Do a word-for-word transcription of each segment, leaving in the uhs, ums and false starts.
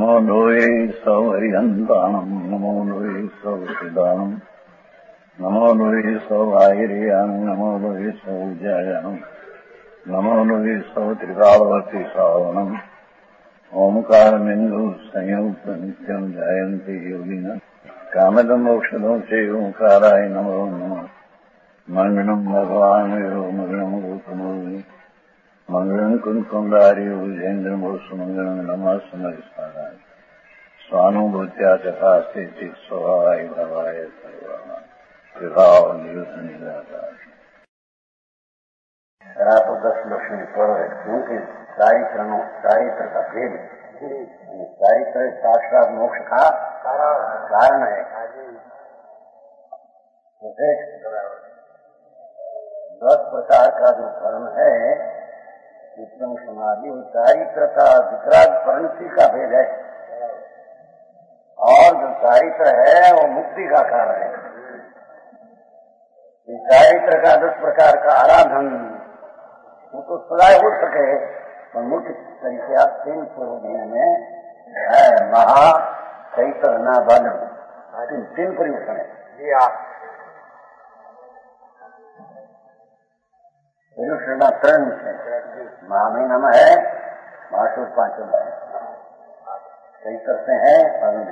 नमो लोये सौहरिहन्ताणम् नमो लोये सौसिदानम् नमो लोये सौभागिर्याम् नमो लोये सौजायाम् नमो लोये सौत्रिकालवती सावनम् ओंकारबिन्दु संयुक्त नित्यम् जायन्ति योगिनः कामदम् मोक्षदम् च ओंकाराय नमो नमः मंगलम् भगवान् यो मंगलम् रूपमोहि मंगलम् कुंकुमधारी उजेन्द्रमोसुमंगलम् नमः समरिस्मराय स्वानुभूत्या तथा स्थिति स्वभावाय भवाय सर्वाः विभाव नियुद्ध निराकार। तो दस लक्षण पर है क्योंकि चारित्रों चारित्र का भेद चारित्र साक्षात मोक्ष का कारण है। दस प्रकार का जो कर्म है उत्तम समाधि और चारित्र का विकराग परिणति का भेद है और जो चारित्र है वो मुक्ति का कारण है। चारित्र का दस प्रकार का आराधन वो तो सदा हो सके तो मुख्य तरीके आप तीन प्रयोजन में है महा चैत्र न बल तीन तीन प्रयोजन है। विनुषणा त्रण है महा महीना में है महासुर पांच चैत्र से है फागुन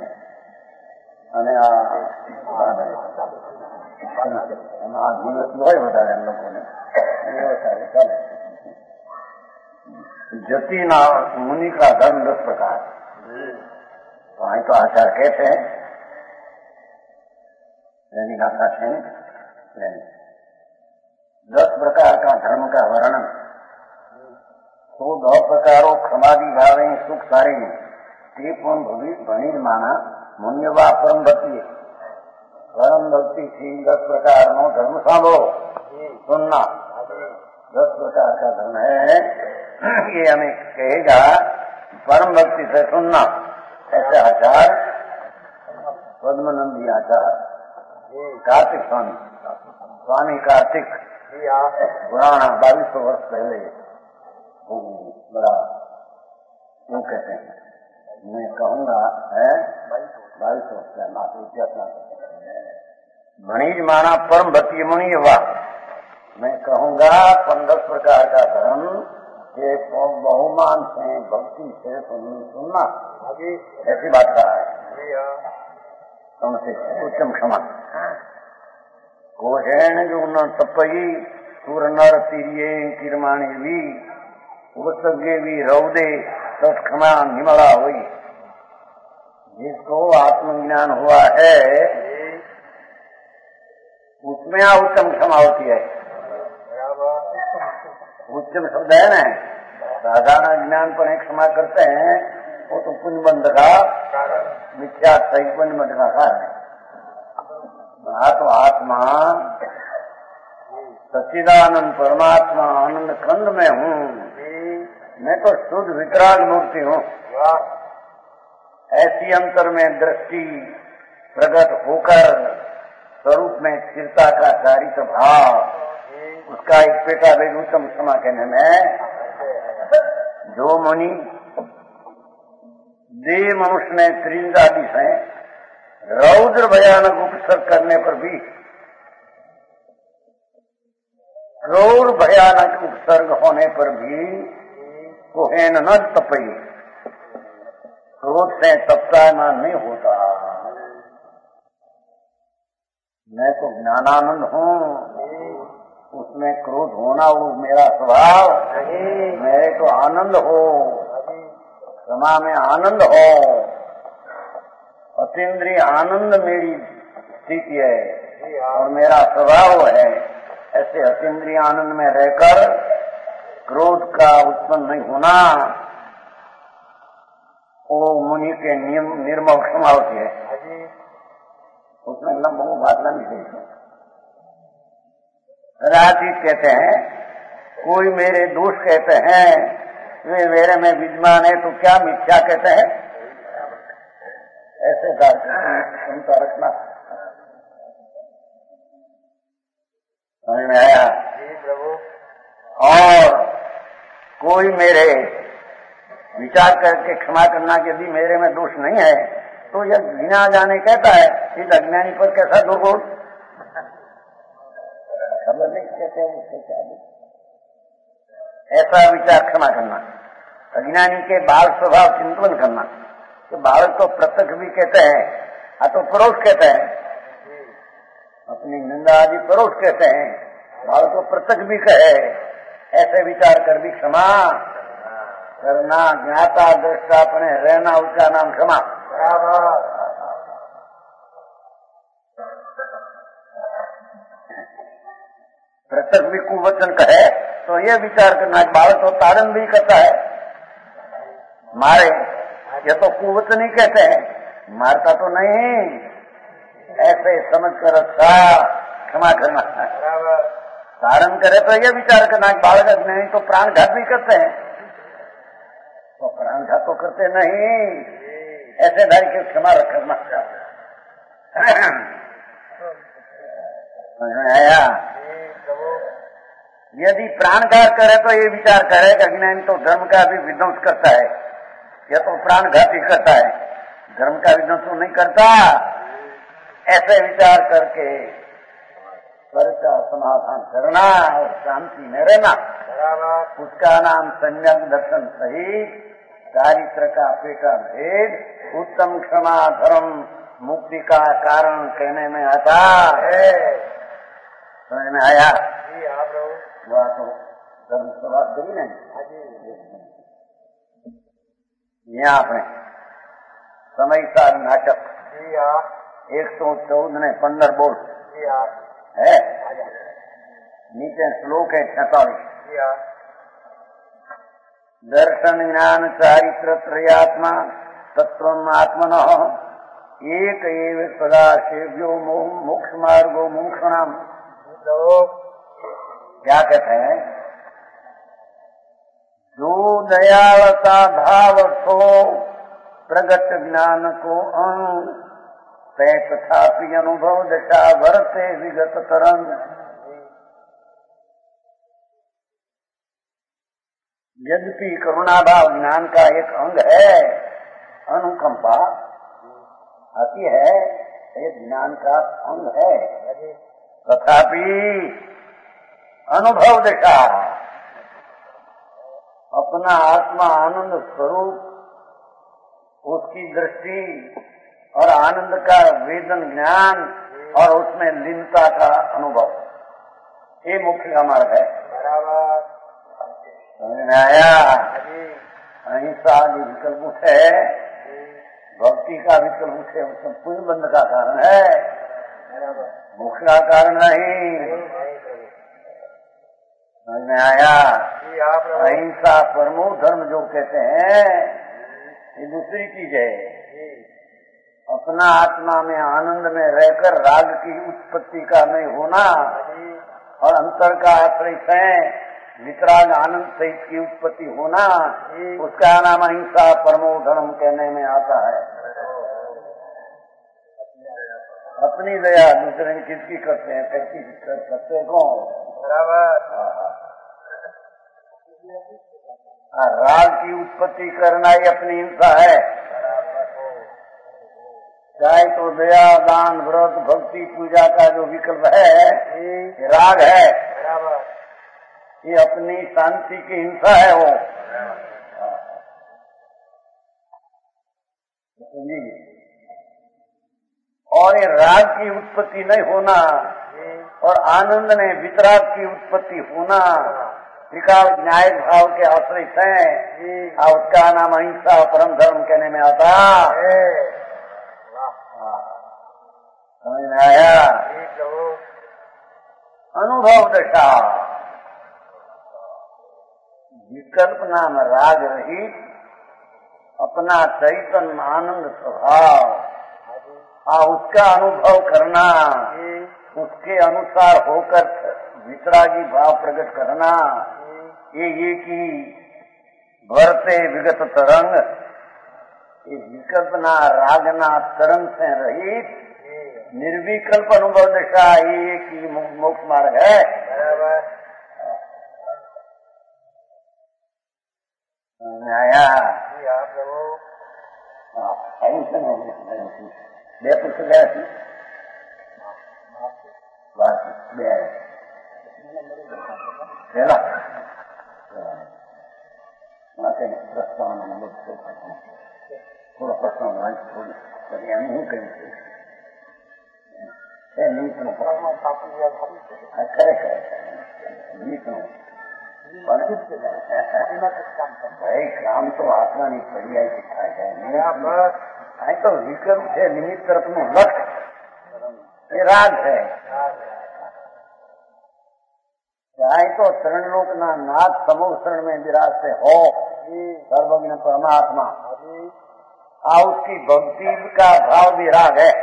बता हम लोगों ने चले जति ना मुनि का धर्म दस प्रकार वहीं तो आचार कहते हैं यानी आशा दस प्रकार का धर्म का वर्णन तो दो प्रकारों क्षमादि भावे सुख सारे ते पण भणी माना मुन्यवा परम भक्ति परम भक्ति थी दस प्रकार नो धर्म सांभो सुनना दस प्रकार का धर्म है ये हमें कहेगा परम भक्ति से सुनना ऐसे आचार पद्मनंदी आचार कार्तिक स्वामी स्वामी कार्तिक पुराना बाईस सौ वर्ष पहले बड़ा क्यों कहते हैं मैं कहूँगा है बाईस सौ वर्ष मणिज माना परम भक्ति मुनि हुआ मैं कहूँगा पंद्रह प्रकार का धर्म ये बहुमान से भक्ति से सुनना ऐसी बात कहा है तुमसे उत्तम क्षमा कोहेण जो न तपई सूर नर तीरिये किरमाणी भी उपसगे भी रौदे तत्क्षमा निमला हुई। जिसको आत्मज्ञान हुआ है उसमें उत्तम क्षमा होती है। उत्तम शब्द है ना साधारण ज्ञान पर एक क्षमा करते हैं वो तो पुण्य बंध का मिथ्या सही पुण्य बंध का कारण है। तो आत्मा सच्चिदानंद परमात्मा आनंद खंड में हूँ मैं तो शुद्ध विकराग मूर्ति हूँ। ऐसी अंतर में दृष्टि प्रकट होकर स्वरूप में स्थिरता का चारित्र भाव उसका एक पेटा भेद उत्तम क्षमा कहने में जो मुनि देह मनुष्य में त्रिंदादि है रौद्र भयानक उपसर्ग करने पर भी क्रूर भयानक उपसर्ग होने पर भी कोहेन न तपई क्रोध से तपता न नहीं होता। मैं तो ज्ञानानंद हूँ उसमें क्रोध होना वो मेरा स्वभाव मेरे तो आनंद हो क्षमा में आनंद हो अतीन्द्रिय आनंद मेरी स्थिति है और मेरा स्वभाव है। ऐसे अतीन्द्रिय आनंद में रहकर क्रोध का उत्पन्न नहीं होना वो मुनि के नियम निर्मल क्षमा होती है। उसमें लंबो बात लंबी राजीव कहते हैं कोई मेरे दोष कहते हैं वे मेरे में विद्यमान है तो क्या मिथ्या कहते हैं। ऐसे सुनता रखना समझ में आया। और कोई मेरे विचार करके क्षमा करना कि यदि मेरे में दोष नहीं है तो यह बिना जाने कहता है, इस अज्ञानी पर कैसा दुर्गुण खबर नहीं कहते हैं उसके क्या। ऐसा विचार क्षमा करना, अज्ञानी के बाल स्वभाव चिंतन करना कि बाल तो प्रत्यक्ष भी कहते हैं, आ तो परोक्ष कहते हैं, अपनी निंदा आदि परोक्ष कहते हैं, बाल तो प्रत्यक्ष भी कहे, ऐसे विचार कर भी क्षमा करना, ज्ञाता दृष्टा अपने रहना, उसका नाम क्षमा। प्रत्यक्ष भी कुवचन कहे तो ये विचार करना, बालक तो तारण भी करता है, मारे ये तो कुवचन ही कहते हैं, मारता तो नहीं, ऐसे समझ कर अच्छा क्षमा करना। तारण करे तो ये विचार करना, बालक नहीं तो प्राणघात भी करते हैं, तो प्राणघात तो करते नहीं, ऐसे ढंग के क्षमा रखना। आया यदि प्राणघात करे तो ये विचार करे कि अज्ञानी तो धर्म का भी विध्वंस करता है, यह तो प्राणघात ही करता है, धर्म का विध्वंस तो नहीं करता, ऐसे विचार करके स्वर का समाधान करना और शांति में रहना, उसका नाम सम्यक दर्शन सहित चारित्र का पेटा भेद उत्तम क्षमा धर्म मुक्ति का कारण कहने में आता है। समझ में आया? वह तो धर्म सभा गई नहीं। यहाँ अपने समय सार नाटक एक सौ चौदह ने पंद्रह बोल है, नीचे श्लोक है छतालीस। दर्शन ज्ञान चारित्र त्रयात्मा तत्व आत्मन एक एव सदा सेव्यो मोक्ष मार्गो मोक्षणाम। क्या कहते हैं? जो दयालता भाव को प्रगट ज्ञान को अंग तय तथापि अनुभव दशा भरते विगत तरंग। यद्यपि करुणा भाव ज्ञान का एक अंग है, अनुकंपा आती है, एक ज्ञान का अंग है, तथापि अनुभव दशा अपना आत्मा आनंद स्वरूप, उसकी दृष्टि और आनंद का वेदन ज्ञान और उसमें लीनता का अनुभव, ये मुख्य का मार्ग है। समझ में आया? अहिंसा आदि विकल्प है, भक्ति का विकल्प है, उसमें पुण्य बंध का कारण है, मोक्ष का कारण नहीं। समझ में आया? अहिंसा परमो धर्म जो कहते हैं ये दूसरी चीज है। अपना आत्मा में आनंद में रहकर राग की उत्पत्ति का नहीं होना और अंतर का आश्रय है वितराग आनंद सहित की उत्पत्ति होना, उसका नाम अहिंसा परमो धर्म कहने में आता है। अपनी दया दूसरे की किसकी करते हैं, कैसी करते कौन? राग की उत्पत्ति करना ही अपनी हिंसा है। चाहे तो दया दान व्रत भक्ति पूजा का जो विकल्प है राग है, ये अपनी शांति की हिंसा है। वो और ये राग की उत्पत्ति नहीं होना और आनंद में वितराग की उत्पत्ति होना विकाल न्याय भाव के आश्रय है, और उसका नाम अहिंसा परम धर्म कहने में आता है। समझ में आया? अनुभव दशा विकल्प नाम राग रहित अपना चैतन्य आनंद स्वभाव आ उसका अनुभव करना, उसके अनुसार होकर वितरागी भाव प्रकट करना, ये ये की भरते विगत तरंग, ये विकल्प ना राग ना तरंग से रहित निर्विकल्प अनुभव दशा ये की मोक्ष मार्ग है। आया બે પુસ્તક ગયા છે બે પેલા પ્રસ્તાવના થોડો પ્રશ્ન વાંચ થોડી પછી એમ હું કહ્યું છે નિમિત્તનું ખરેખર નિમિત્તનું ભાઈ કામ તો આત્માની પર્યાય થાય છે. અહીં તો વિક્રમ છે નિમિત્ત તરફનું લક્ષ એ રાગ છે. અહીં તો ત્રણ લોકના નાથ સમूह शरण में विराजते हो सर्वज्ञ परमात्मा, आ उसकी भक्ति का भाव भी राग है.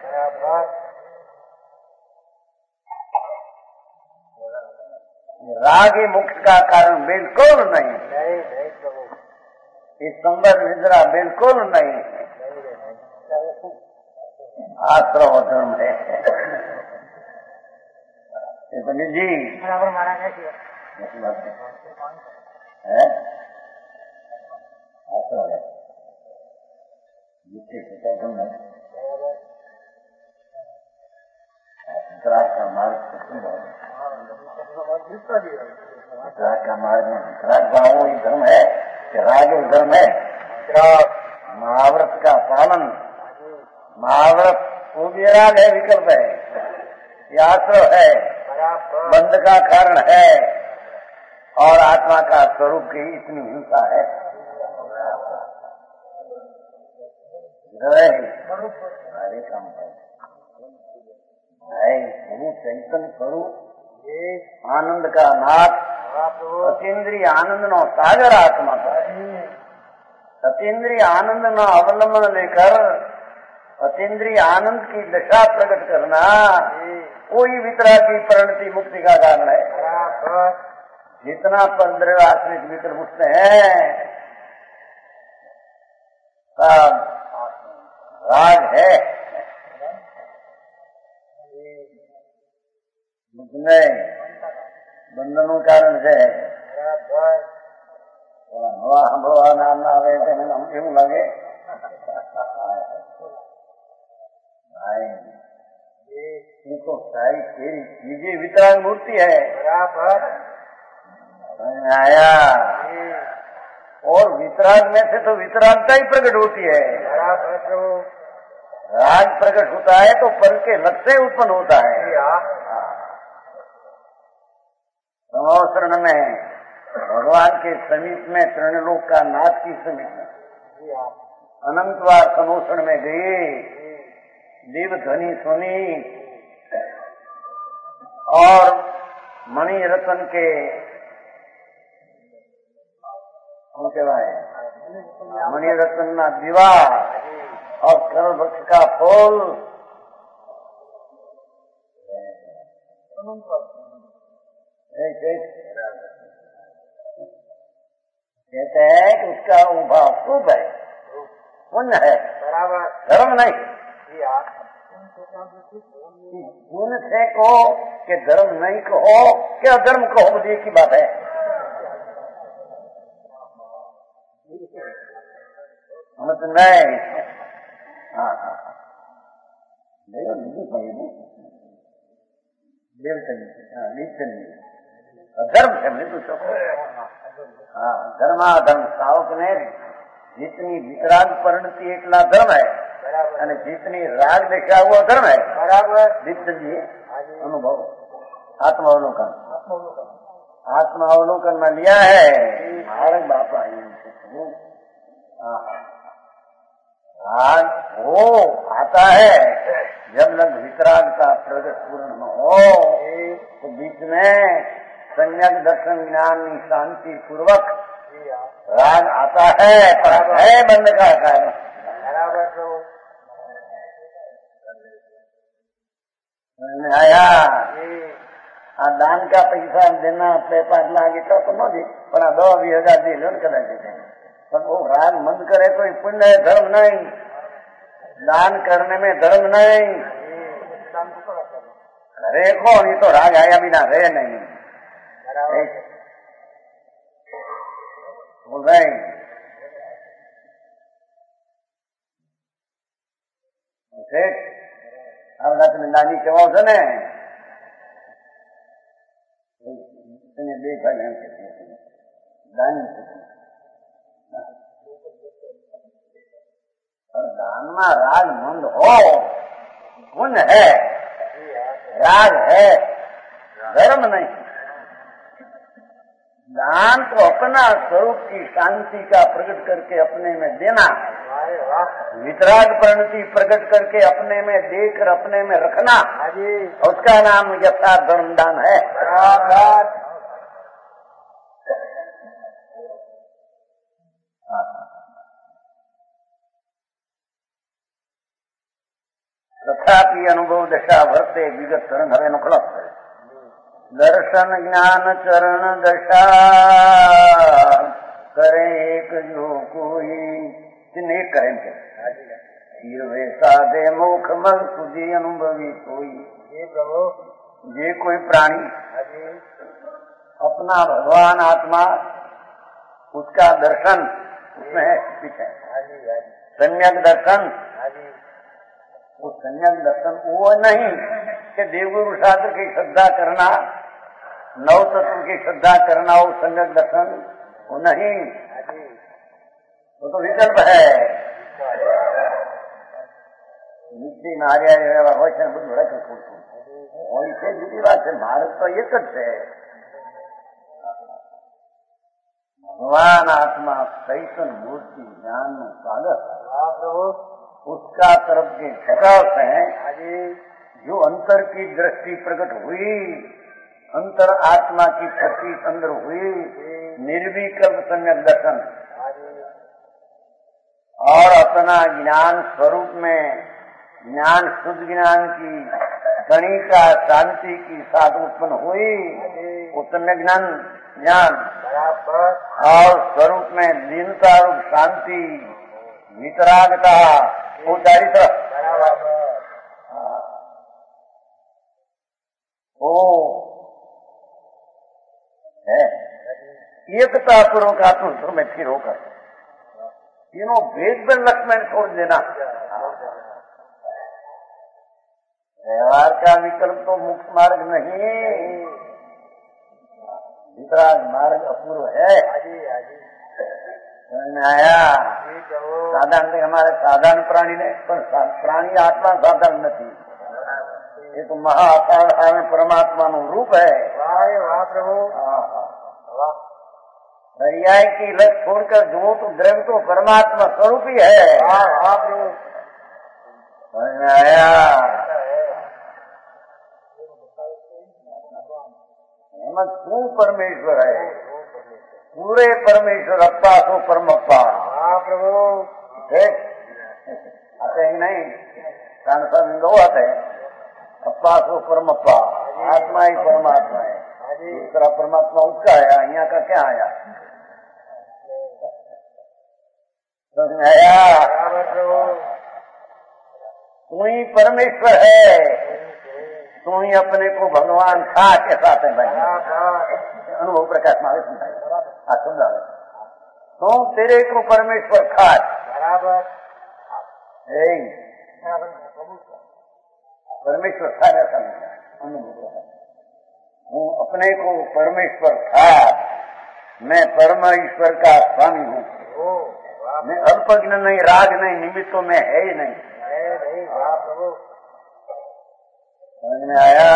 राग ही मुक्ति का कारण बिल्कुल नहीं, इस संबंध निद्रा बिल्कुल नहीं, आश्रव धर्म है. पंडित जी बराबर मारा है आश्रव है वितराग का मार्ग वितराग का मार्ग में वितराग भाव ही धर्म है कि राग ही धर्म है. महाव्रत का पालन, महाव्रत वो भी राग है, विकल्प है, ये आश्रव है, बंध का कारण है और आत्मा का स्वरूप की इतनी हिंसा है. हरे काम है गुरु चैतन्य स्वरूप आनंद का नाथ, अतीन्द्रिय आनंद नो सागर आत्मा का. अतीन्द्रिय आनंद न अवलंबन लेकर अतीन्द्रिय आनंद की दशा प्रकट करना कोई वितराग की परिणति मुक्ति का कारण है. जितना पंद्रह आश्रित वितर उठते हैं सब राग है. मुझमें बंधनों कारण से हवा हवा नाम ना आवे हम क्यों लगे भाई. तो सारी तेरी चीजें वितराग मूर्ति है बराबर आया. और वितराग में से तो वितरागता ही प्रकट होती है. राग प्रकट होता है तो पर के लक्ष्य उत्पन्न होता है. समूह शरण में भगवान के समीप में त्रिलोक का नाथ की समीप में अनंतवार समूह शरण में गई, देव ध्वनि सुनी और मणि रतन के मणि रतन ना दीवा और कल वृक्ष का फूल कहते हैं कि उसका उभाव शुभ है, पुण्य है, बराबर धर्म नहीं. पुण्य से कहो कि धर्म नहीं कहो कि अधर्म कहो, मुझे एक ही बात है. समझ नहीं. हाँ हाँ देवचंदी धर्म से मृत्यु शोक. हाँ धर्माधर्म सावक ने जितनी वितराग परिणति एकला धर्म है અને जितनी राग देखा हुआ धर्म है बराबर. दीपचंद जी अनुभव आत्मावलोकन आत्मावलोकन में लिया है महाराज बापा. राग वो आता है जब लग वितरागता प्रगट पूर्ण न हो तो बीच में सम्यक दर्शन ज्ञान शांति पूर्वक राग आता है, पर है बंद का कारण. आया आ दान का पैसा देना पे पांच लाख इतना तो नहीं, पर आ दो बीस हजार दे लो कदा देते. पर वो राग मंद करे तो पुण्य है, धर्म नहीं. दान करने में धर्म नहीं. अरे कौन ये तो राग आया बिना रहे नहीं. बोल रहे તમે નાની કહેવાઓ છો ને તેને બે ભાઈ એમ કે દાની दान में राग मंद हो पुण्य है, राग है, धर्म नहीं। दान तो अपना स्वरूप की शांति का प्रकट करके अपने में देना, वितराग परिणति प्रकट करके अपने में देकर अपने में रखना, उसका नाम यथार्थ धर्म दान है। तथापि अनुभव दशा वर्ते विगत चरण हवे नुखलत दर्शन ज्ञान चरण दशा करे एक जो कोई एक करें वे साधे मुख मन सुधी अनुभवी कोई ये कोई प्राणी अपना भगवान आत्मा उसका दर्शन उसमें है पीछे सम्यक दर्शन। वो संयम दर्शन वो नहीं कि देवगुरु शास्त्र की श्रद्धा करना, नव तत्व की श्रद्धा करना, वो संयम दर्शन वो नहीं, वो तो विकल्प है। नीचे नारिया वचन બધું રખે ખોટું હોય છે જુદી વાત છે। ભારત તો એક જ છે। ભગવાન આત્મા ચૈતન્ય મૂર્તિ જ્ઞાનનું સાગર उसका तरफ के झुकाव से जो अंतर की दृष्टि प्रकट हुई, अंतर आत्मा की प्रतीत अंदर हुई, निर्विकल्प सम्यक दर्शन और अपना ज्ञान स्वरूप में ज्ञान शुद्ध ज्ञान की कणिका शांति की साथ उत्पन्न हुई, वो सम्यक ज्ञान ज्ञान और स्वरूप में दीनता रूप शांति वितरागता वो चारित्र वो है एकता पूर्वक आत्मस्वर में स्थिर होकर तीनों भेद में लक्ष्मण छोड़ देना। व्यवहार का विकल्प तो मुक्त मार्ग नहीं, वितराग मार्ग अपूर्व है। आया साधारण हमारे साधारण प्राणी ने पर प्राणी आत्मा साधारण नहीं, ये तो महासाधारण परमात्मा નું रूप है। दरियाई की लत छोड़कर जो तो द्रव्य तो परमात्मा स्वरूप ही है। आया तू परमेश्वर है, पूरे परमेश्वर अप्पा सो परम अप्पा प्रभु आते ही नहीं हिंदू आते हैं अप्पा सो परम अप्पा, आत्मा ही परमात्मा है, दूसरा परमात्मा उसका आया, यहाँ का क्या आया आया तू ही परमेश्वर है, तू ही अपने को भगवान खा के साथ है भाई अनुभव प्रकाश में समझा तू तेरे को परमेश्वर खाट बराबर परमेश्वर खा रहता अनुभव हूँ अपने को परमेश्वर खाट, मैं परमेश्वर का स्वामी हूँ, मैं अल्पज्ञ नहीं, राग नहीं, निमित्तों में है ही नहीं। समझ में आया?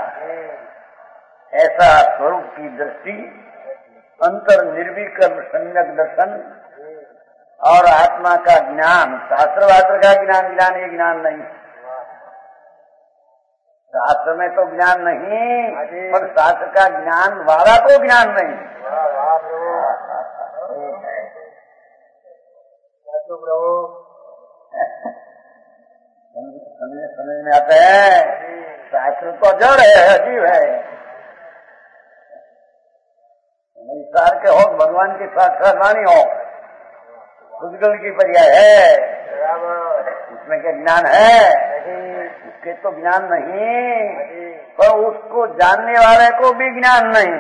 ऐसा स्वरूप की दृष्टि, अंतर निर्विकल्प सम्यक दर्शन और आत्मा का ज्ञान, शास्त्र वास्त्र का ज्ञान, ज्ञान ये ज्ञान नहीं, शास्त्र में तो ज्ञान नहीं, पर शास्त्र का ज्ञान वाला तो ज्ञान नहीं। समझ समझ में आता है? शास्त्र तो जड़ है, अजीब है। सार के हो भगवान की साक्षात वाणी हो, उद्गल की पर्याय है, उसमें क्या ज्ञान है? उसके तो ज्ञान नहीं, पर उसको जानने वाले को भी ज्ञान नहीं।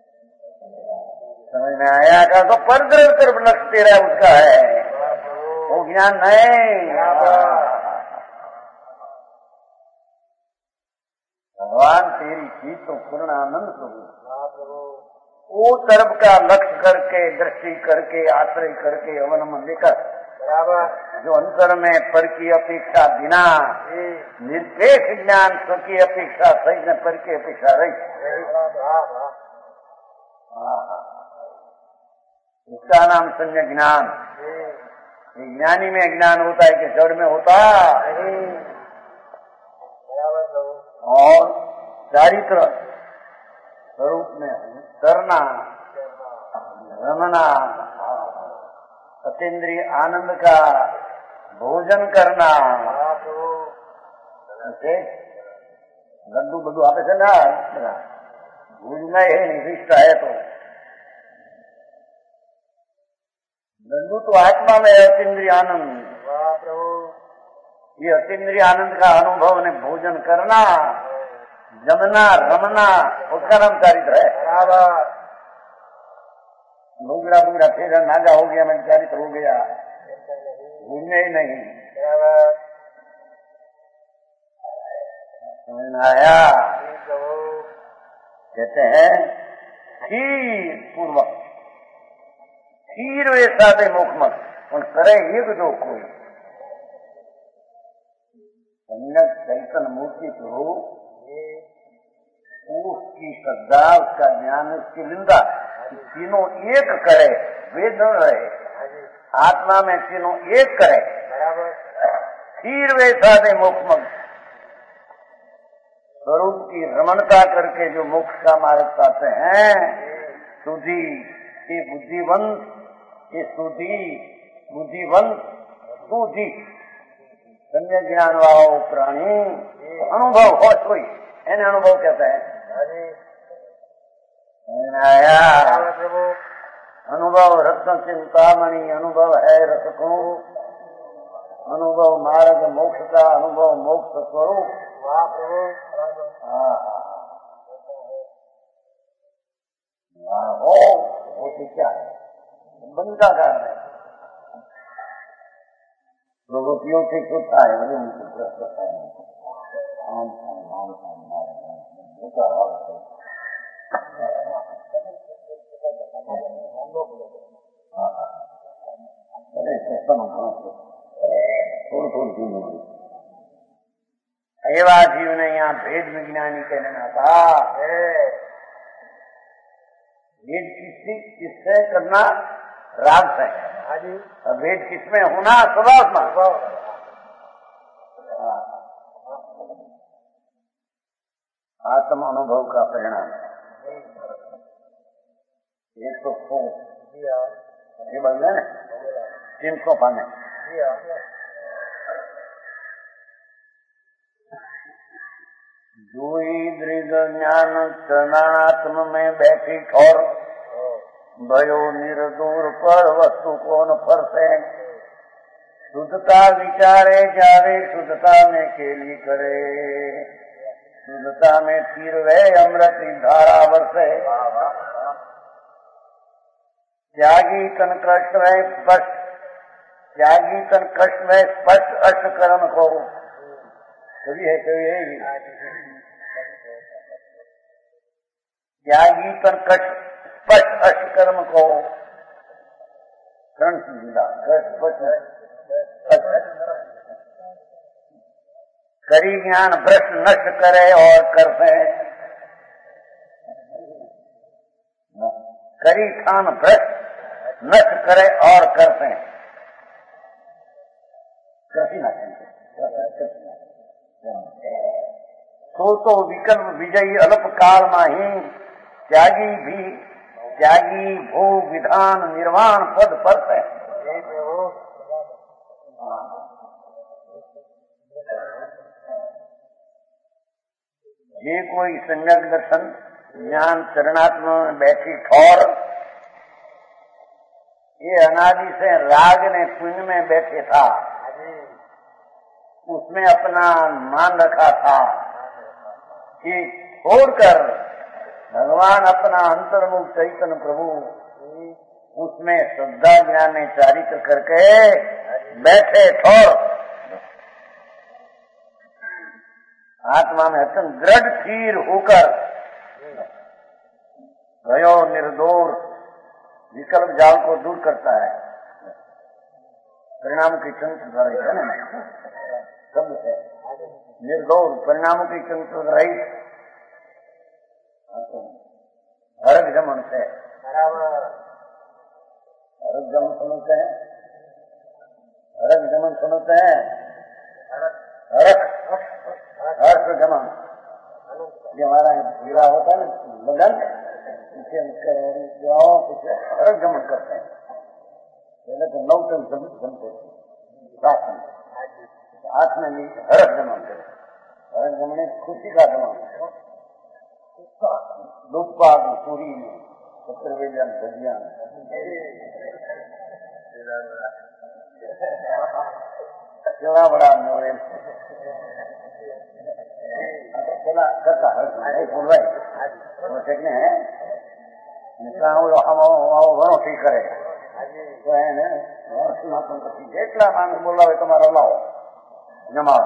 समझ में आया? का तो परग्रह कर लक्ष्य तेरा उसका है, वो ज्ञान नहीं। भगवान तेरी चीज तो पूर्णानंद प्रभु, वो तरफ का लक्ष्य करके, दृष्टि करके, आश्रय करके, अवलंबन लेकर जो अंतर में पर की अपेक्षा बिना निरपेक्ष ज्ञान की अपेक्षा सही न पर की अपेक्षा रही, उसका नाम संज्ञ ज्ञान। ज्ञानी में ज्ञान होता है कि जड़ में होता। और चारित्र स्वरूप में करना, रमना, सतेंद्रीय आनंद का भोजन करना, लड्डू बड्डू आपे से ना भूजना है, निविष्ट है तो लड्डू तो आत्मा में है अतीन्द्रिय आनंद। ये अतीन्द्रिय आनंद का अनुभव ने भोजन करना, जमना, रमना, उसका नाम चारित्र है। बुगड़ा बुगड़ा फिर नागा हो गया, मैं चारित्र हो गया, भूलने ही नहीं। आया कहते हैं खीर पूर्वक, खीर वे साधे मुखमत उन करे युग जो कोई सम्यक चैतन्य मूर्ति प्रभु, उसकी श्रद्धा, उसका ज्ञान, उसकी निंदा तीनों एक करे, वेद न रहे, आत्मा में तीनों एक करे। खीर वे साधे मुखमत स्वरूप की रमणता करके जो मोक्ष का मार्ग पाते हैं, सुधी ये बुद्धिवंत, ये सुधी बुद्धिवंत सुधी सम्य ज्ञान वाला प्राणी अनुभव हो कोई, एने अनुभव कहते हैं। अनुभव रत्न चिंतामणि, अनुभव है रस को, अनुभव मार्ग मोक्ष का, अनुभव मोक्ष स्वरूप। हो वो तो क्या है, बनता कारण है, प्रवृत्तियों से छूटा है, उनकी प्रस्तुत है। एवा जीव ने यहाँ भेद विज्ञानी कहना था। भेद किसी किससे करना, राग से। और भेद किसमें होना, स्वभाव में। आत्म अनुभव का परिणाम एक सौ सौ ये बन गए ना, तीन सौ पाने दुई दृग ज्ञान चरणात्म में बैठी ठोर, भयो निर्दूर पर वस्तु कौन परसे, शुद्धता विचारे जावे, शुद्धता में केली करे, शुद्धता में तीर वे अमृत धारा वर्षे, त्यागी तन कष्ट में स्पष्ट, त्यागी तन कष्ट में स्पष्ट अष्ट कर्म को, कभी है कभी है त्यागी तन कष्ट स्पष्ट अष्ट कर्म को, करी ज्ञान भ्रष्ट नष्ट करे और करते, करी खान भ्रष्ट नष्ट करे और करते, कभी ना तो तो विकल्प विजयी अल्प काल माही, त्यागी भी त्यागी भोग विधान निर्वाण पद पर है। ये कोई सम्यक दर्शन ज्ञान चरणात्मा में बैठी ठौर, ये अनादि से राग ने पुण्य में बैठे था, उसमें अपना मान रखा था कि छोड़कर भगवान अपना अंतर्मुख चैतन्य प्रभु, उसमें श्रद्धा ज्ञान ने चारित्र करके बैठे ठोर आत्मा में अत्यंत दृढ़ स्थिर होकर भयो निर्दोर विकल्प जाल को दूर करता है। परिणाम की चिंता रहित है ना शब्द है निर्दोर, परिणामों की चिंता रहित हरक जमन से हरक जमन समझते हैं, हरक जमन समझते हैं, हरक हर्ष जमन जो हमारा हीरा होता है ना लगन, इसे हरक जमन करते हैं। पहले तो नौ टन जमते शासन हाथ में भी हरक जमन करे। हरक जमने खुशी का जमन लुटपाट पूरी में चतुर्वेदियां भजिया केवड़ा बड़ा नोरेल चला करता है बोल भाई सकने हैं ઘણો ઠીક કરે તો એને જેટલા માણસ બોલાવે તમારે લાવો જમાવો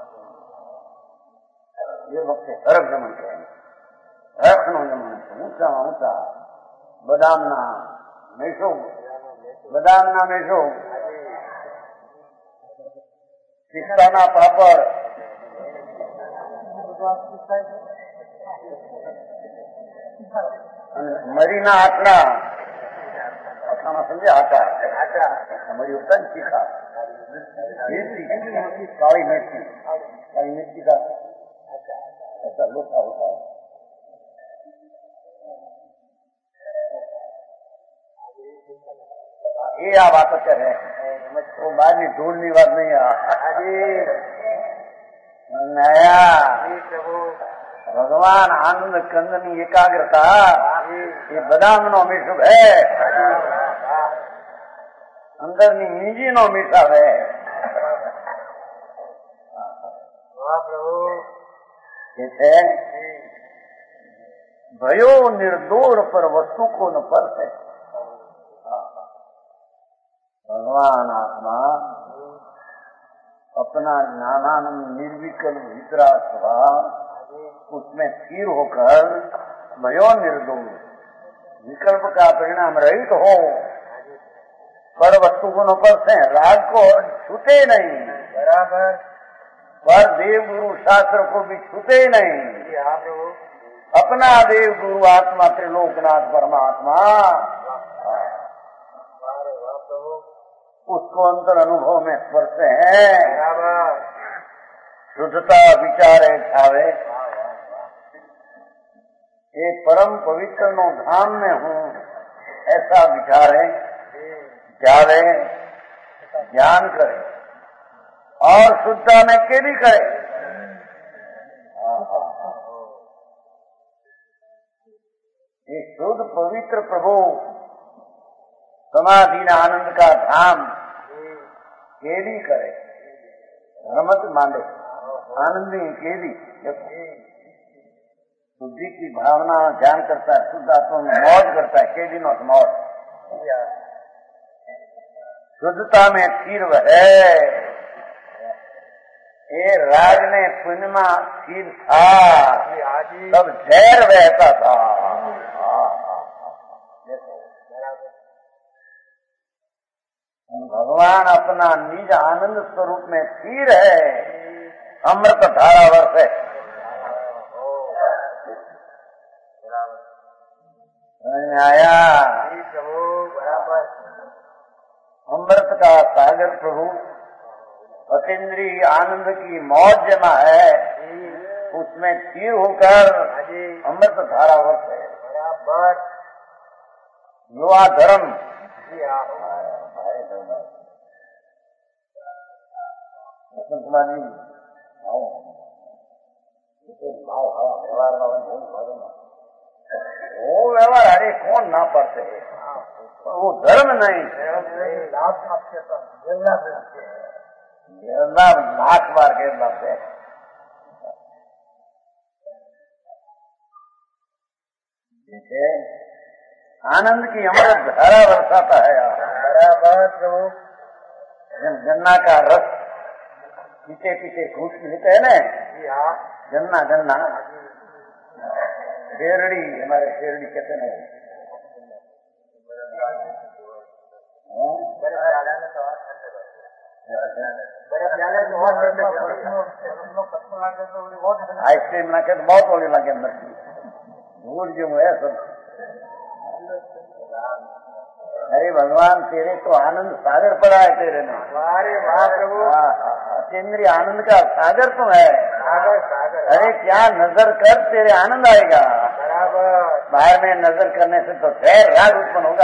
એ વખતે હરક જમણ કહેવાય। હરક નું જમણ ઊંચામાં ઊંચા બદામના મેસો બદામના મેસો પિસ્તાના પાપડ મરીના આટલા આટલામાં સમજે આટા આટા મરી होता है तीखा मिर्ची काली मिर्ची काली मिर्ची का ऐसा लोटा होता है। ये आप बात कर रहे हैं तो बाद में ढूंढनी बात नहीं है नया भगवान आनंद कंदनी एकाग्रता ये बदाम नो मीठो है अंदर नी मीजी नो मीठा है। जैसे भयो निर्दोर पर वस्तु को न पर है। भगवान आत्मा अपना ज्ञानानंद निर्विकल्प वितरा स्वभाव उसमें स्थिर होकर भयो निर्दोष विकल्प का परिणाम रहित हो पर वस्तु गुणों पर से राग को छूते नहीं बराबर, पर देव गुरु शास्त्र को भी छूते नहीं। अपना देव गुरु आत्मा त्रिलोकनाथ परमात्मा उसको अंतर अनुभव में स्पर्श है। शुद्धता विचारे छावे एक परम पवित्र नो धाम में हूँ ऐसा विचारे जावे ज्ञान करे और शुद्धता में केली करे। ये शुद्ध पवित्र प्रभु समाधि आनंद का धाम केली करे रमत मांडे आनंदी केली शुद्धि की भावना ध्यान करता है, शुद्ध आत्मा में मौज करता है, केली नॉट मौज शुद्धता में स्थिर है। ये राज ने पुण्यमा स्थिर था तब जहर बहता था। भगवान अपना निज आनंद स्वरूप में स्थिर है, अमृत धारावर्ष है। आया अमृत का सागर प्रभु अतीन्द्रिय आनंद की मौज जमा है, उसमें स्थिर होकर अमृत धारावर्ष है। युवा धर्म कुमार जी आओ भाव हवा व्यवहार वो व्यवहार अरे कौन ना पढ़ते है वो धर्म नहीं लाख बार के है। जैसे आनंद की अमृत धारा बरसाता है बराबर प्रभु गन्ना का रस पीछे पीछे घूस लेते है ना, गन्ना गन्ना शेरड़ी, हमारे शेरड़ी कहते हैं। आइसक्रीम नाखे तो बहुत ओली लगे अंदर की, भूल जो है सब। अरे भगवान तेरे तो आनंद सागर पड़ा है तेरे में। अरे वाह प्रभु, अतीन्द्रिय आनंद का सागर तो है। अरे क्या नजर कर, तेरे आनंद आएगा। बाहर में नजर करने से तो खैर राग उत्पन्न होगा।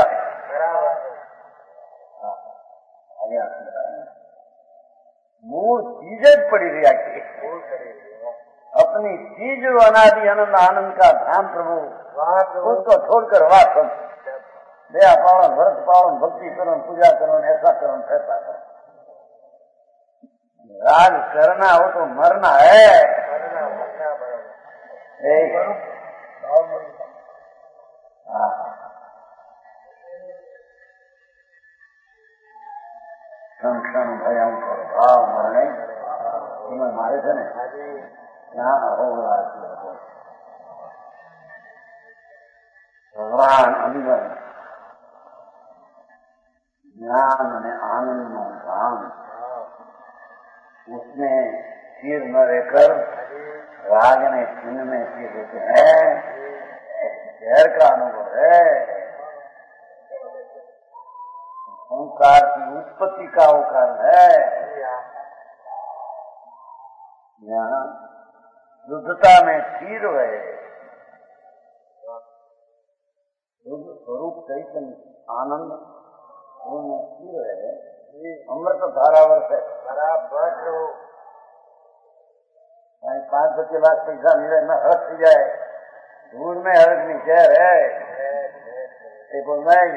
मूल चीजें पड़ी रही आके, अपनी चीज अनादि आनंद आनंद का धाम प्रभु, उसको छोड़कर वाह सब दया पावन, व्रत पावन, भक्ति करण, पूजा करण, ऐसा करण ऐसा करण। राग करना हो तो मरना है। क्षण क्षण भयंकर भाव मरने तुम्हें मारे थे ना, यहाँ हो रहा है भगवान अंदर ज्ञान में आनंद में धाम, उसमें सिर न रहकर राग ने सिंह में सिर देते हैं। जहर का अनुभव है, संसार की उत्पत्ति का वो कारण है। यहाँ शुद्धता में सिर है, शुद्ध स्वरूप चैतन्य आनंद सिर है, अमृत धारावर्ष है। बराबर पांच बच्चे लाख पैसा मिले न हर्ष जाए, दूर में हर्ष नहीं शहर है बोल रहे।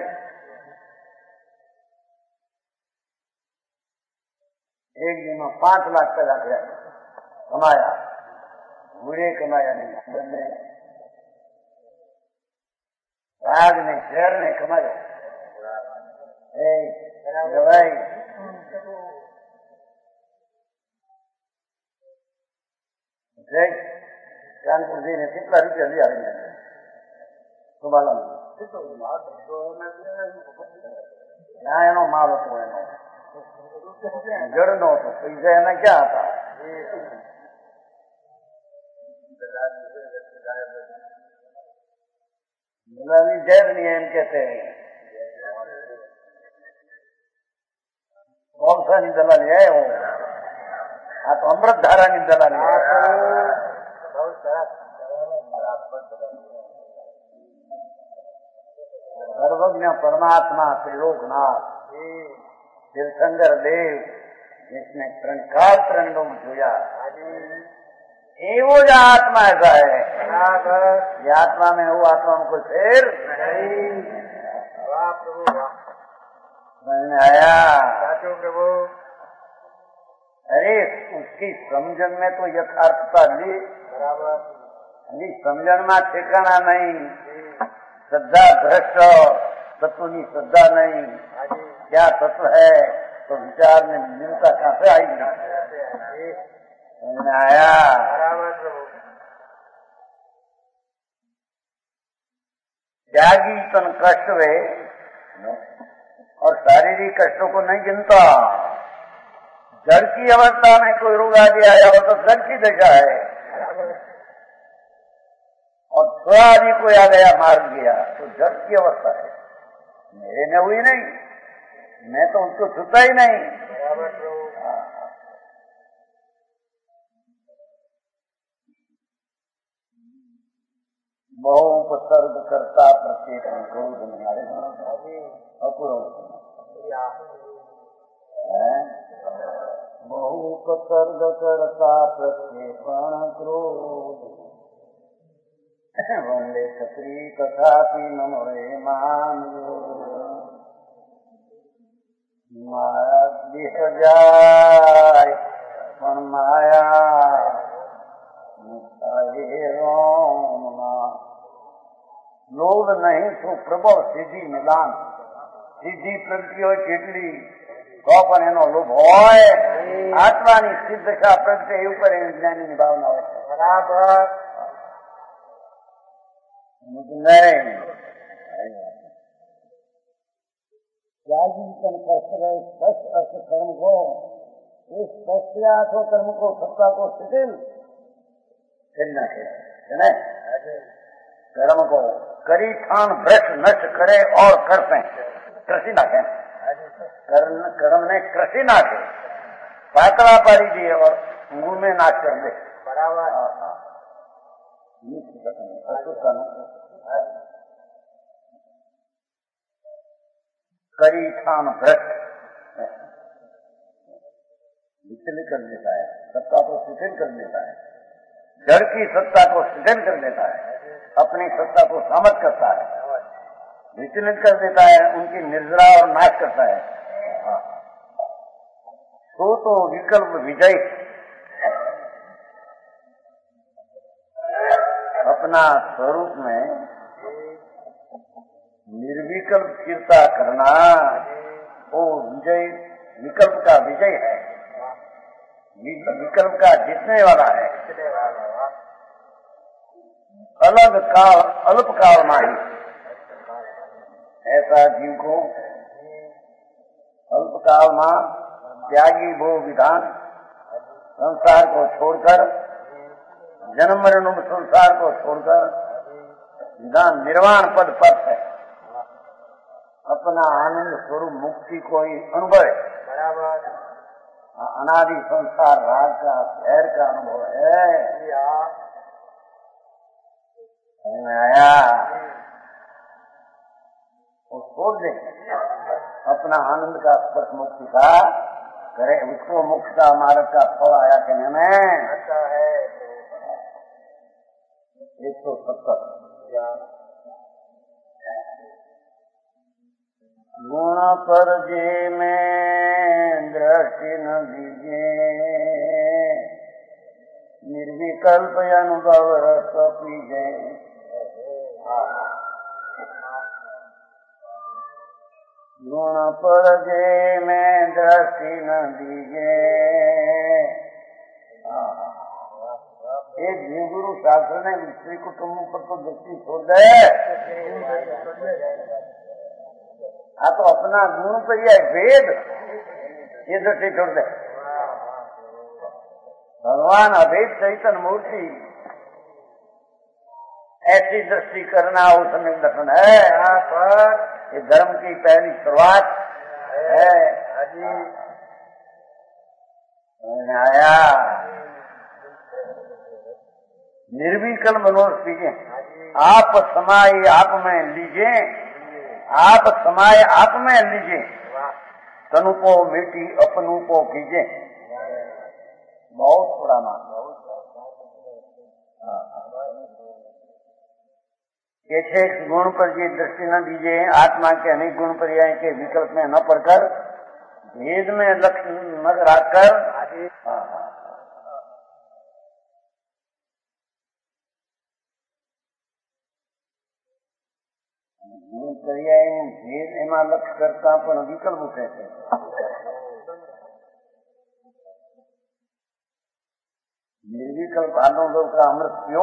एक दिन में पांच लाख पैदा किया कमाया, बुरे कमाया नहीं, राज ने शहर ने कमाया। भाई कानपुर जी ने कितना रुपया लिया तुम्हारा यहाँ एनो माल હતો એનો જડનો હતો, પૈસા એના ક્યાં હતા? દલાલી જૈરની એમ કહેते हैं। कौन सा नहीं दलाली है वो? हाँ तो अमृत धारा नहीं दलाली है। सर्वज्ञ परमात्मा त्रिलोकनाथ तीर्थंकर देव, जिसने त्रणकाल त्रण लोग जोया, वो जो आत्मा ऐसा है, ये आत्मा में वो आत्मा को फिर समझ में आया प्रभु। अरे उसकी समझन में तो यथार्थता ली, समझन में ठिकाना नहीं, श्रद्धा भ्रष्ट, तत्व की श्रद्धा नहीं, क्या तत्व है तो विचार में मिलता कहाँ से आएगी? समझ में आया? त्यागी तन कष्ट वे और शारीरिक कष्टों को नहीं गिनता। जड़ की अवस्था में कोई रोग आदि आया हो तो जड़ की दशा है, और थोड़ा आदि कोई आ गया मार गया तो जड़ की अवस्था है। मेरे में हुई नहीं, मैं तो उसको छूता ही नहीं। बहु उपसर्ग करता प्रत्येक क्रोध हमारे अक्रोध बहु उपसर्ग करता प्रत्येक क्रोध वंदे क्षत्री कथापि नमरे मान माया दिख जाय पण माया लोभ नहीं तो प्रबल सीधी निदान, सीधी प्रगति हो કેટલી તો પણ એનો લોભ હોય. આત્માની સિદ્ધ દશા પ્રગટે એ ઉપર એની જ્ઞાનીની ભાવના હોય. બરાબર નહીં. त्यागी तन कष्ट रहे स्पष्ट अर्थ कर्म को इस स्पष्ट कर्म को सत्ता को शिथिल करना है कर्म को करी ठान भ्रष्ट नष्ट करे और करते कृषि नाखे कर्म ने कृषि नाखे पातला पारी दिए और मुंह में नाच कर दे. बराबर करी ठान भ्रष्ट विचलित कर देता है. सत्ता को शिथिल कर देता है. जड़ की सत्ता को शिथिल कर देता है. अपनी सत्ता को सामत करता है. विचलित कर देता है. उनकी निर्जरा और नाश करता है. तो तो विकल्प विजय अपना स्वरूप में निर्विकल्प स्थिरता करना वो विजय विकल्प का विजय है. विकल्प का जीतने वाला है. अलग काल अल्प काल माही ऐसा जीव को अल्प काल में त्यागी भो विधान संसार को छोड़कर जन्म मरण संसार को छोड़कर विधान निर्वाण पद पथ है. अपना आनंद स्वरूप मुक्ति को ही अनुभव है. बराबर अनादि संसार राग का भैर का अनुभव है. आया वो छोड़ दे. अपना आनंद का स्पर्श मुक्ति का करे उसको मोक्ष का मार्ग का फल आया कहने में अच्छा है. एक सौ सत्तर गुण पर जे में दृष्टि न दीजे निर्विकल्प अनुभव रस पीजे. गुण पर जे में दृष्टि न दीजे. एक गुरु शास्त्र ने स्त्री कुटुंब पर तो दृष्टि छोड़ दे. हाँ तो अपना गुण पर यह भेद ये दृष्टि छोड़ दे. भगवान अभेद चैतन्य मूर्ति ऐसी दृष्टि करना उसमें दर्शन है. ये धर्म की पहली शुरुआत है. आया निर्विकल्प मनोज कीजिए. आप समाये आप में लीजिए. आप समाये आप में लीजिए. तनु को मिट्टी अपनू को कीजिए. बहुत पुराना ये छह गुण पर ये दृष्टि न दीजिए. आत्मा के अनेक गुण पर्याय के विकल्प में न पढ़कर भेद में लक्ष्य न रखकर गुण पर्याय भेद एमा लक्ष्य करता पण विकल्प उठे છે. निर्विकल्प आनंदों का अमृत पियो.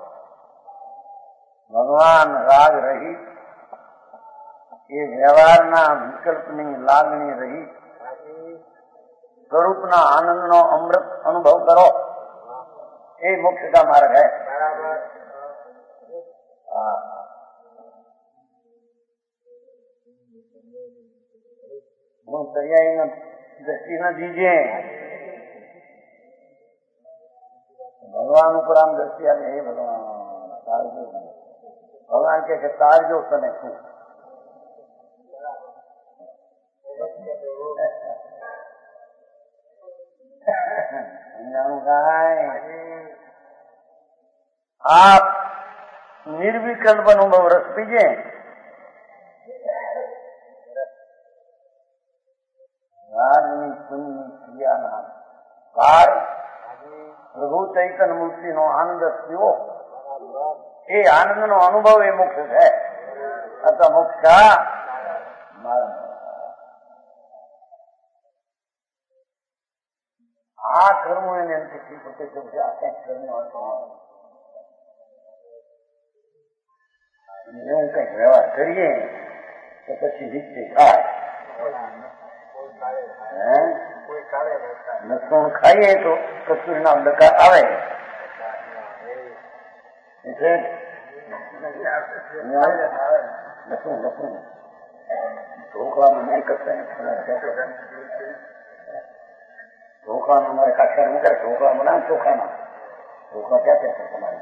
भगवान राग रही ये व्यवहार ना विकल्प नहीं लागणी रही स्वरूप ना आनंद नो अमृत अनुभव करो. ये मोक्ष का मार्ग है. गुण पर्याय न दृष्टि न दीजिए. भगवान ऊपर आम दृष्टि आने हे भगवान भगवान के तार जो तने छू आप निर्विकल्प अनुभव रस पीजिए. रागनी सुननी क्रिया नाम कार प्रभु चैतन्य मूर्ति नो आनंद पीओ. ये आनंद नो अनुभव ये मोक्ष है. अतः मोक्ष का કરવું એને એમ શીખી શકે છે આ કંઈક કરવું એવું કંઈક વ્યવહાર કરીએ તો પછી નિશ્ચય થાય. લસણ ખાઈએ તો કસ્તુરીના ડકાર આવે. લસણ લસણ ઢોકળામાં નહીં કરતા ઢોકળામાં અમારે કાઠિયાર મૂકે ઢોકળા બનાવે ચોખાના ઢોકળા ક્યાં ક્યાં તમારે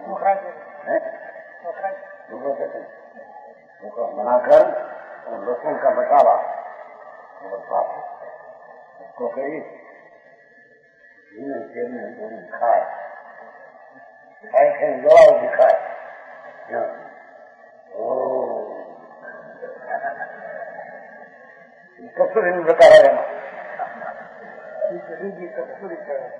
ढोकला बनाकर और लहसुन का बटावा उसको करी धीमे तेल में पूरी खाए खाए खाए जलाओ भी खाए कस्तूरी प्रकार है कस्तूरी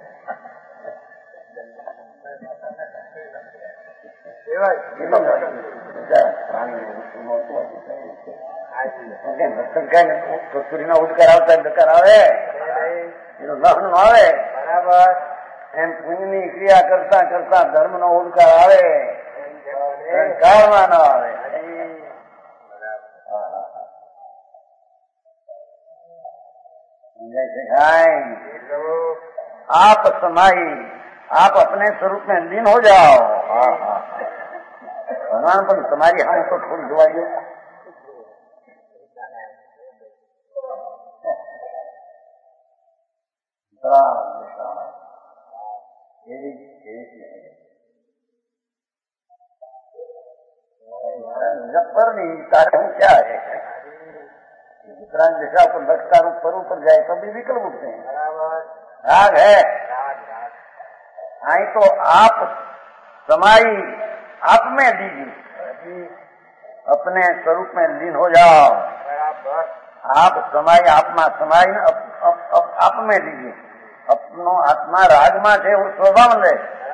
કસ્તુરીના ઉદકાર આવતા ડકાર આવે એનો લહણ આવે બરાબર. એમ પુણ્યની ક્રિયા કરતા કરતા ધર્મનો ઉદકાર આવે કાળમાં ન આવે. आप समाई आप अपने स्वरूप में लीन हो जाओ. भगवान पर तुम्हारी हाँ तो थोड़ी दुआइए पर नहीं तारे क्या है विक्रांत दिशा पर लगता रूप पर ऊपर जाए तभी विकल्प उठते हैं. राग है आई तो आप समाई आप में दीजिए अपने स्वरूप में लीन हो जाओ. आप समाई आत्मा समाई अप, अप, अप, आप में दीजिए अपनो आत्मा राग में है वो स्वभाव ले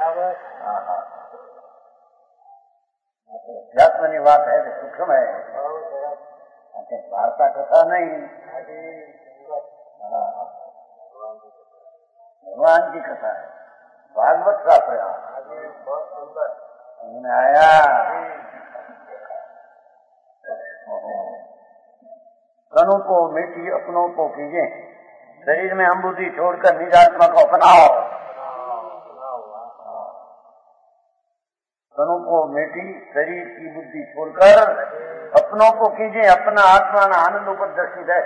अध्यात्म की बात है तो सूक्ष्म है वार्ता कथा नहीं भगवान की कथा है भागवत का प्रयास आया. कनों को मिट्टी अपनों को कीजिए शरीर में हम बुद्धि छोड़कर निज आत्मा को अपनाओ. कनों को मिट्टी शरीर की बुद्धि छोड़कर अपनों को कीजिए अपना आत्मा न आनंद ऊपर दृष्टि दे.